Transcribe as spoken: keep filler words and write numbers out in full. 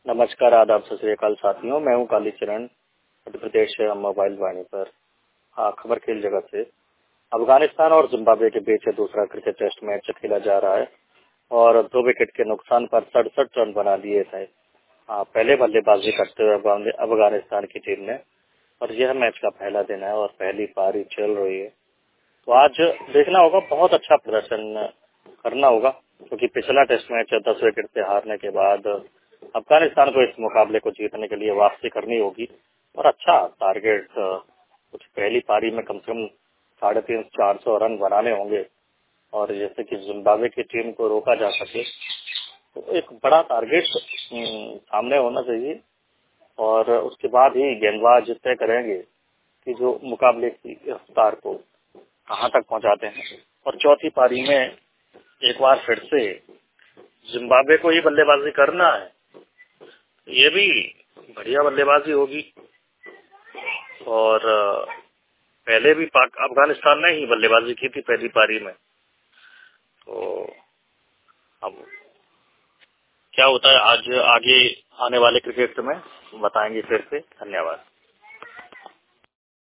नमस्कार, आदाब, सत श्री अकाल साथियों। मैं हूं कालीचरण, मध्य प्रदेश मोबाइल वाणी पर। हाँ, खबर खेल जगत से। अफगानिस्तान और जिम्बाब्वे के बीच दूसरा क्रिकेट टेस्ट मैच खेला जा रहा है और दो विकेट के नुकसान पर सड़सठ रन बना लिए थे। हाँ, पहले बल्लेबाजी करते हुए अफगानिस्तान की टीम ने, और यह मैच का पहला दिन है और पहली पारी चल रही है। तो आज देखना होगा, बहुत अच्छा प्रदर्शन करना होगा, क्योंकि पिछला टेस्ट मैच दस विकेट से हारने के बाद अफगानिस्तान को इस मुकाबले को जीतने के लिए वापसी करनी होगी और अच्छा टारगेट, कुछ पहली पारी में कम से कम साढ़े तीन चार सौ रन बनाने होंगे, और जैसे कि जिम्बाब्वे की टीम को रोका जा सके, तो एक बड़ा टारगेट सामने होना चाहिए। और उसके बाद ही गेंदबाज तय करेंगे कि जो मुकाबले की रफ्तार को कहां तक पहुंचाते हैं। और चौथी पारी में एक बार फिर से जिम्बाब्वे को ही बल्लेबाजी करना है, ये भी बढ़िया बल्लेबाजी होगी। और पहले भी पाक अफगानिस्तान ने ही बल्लेबाजी की थी पहली पारी में। तो अब क्या होता है आज आगे आने वाले क्रिकेट में बताएंगे फिर से। धन्यवाद।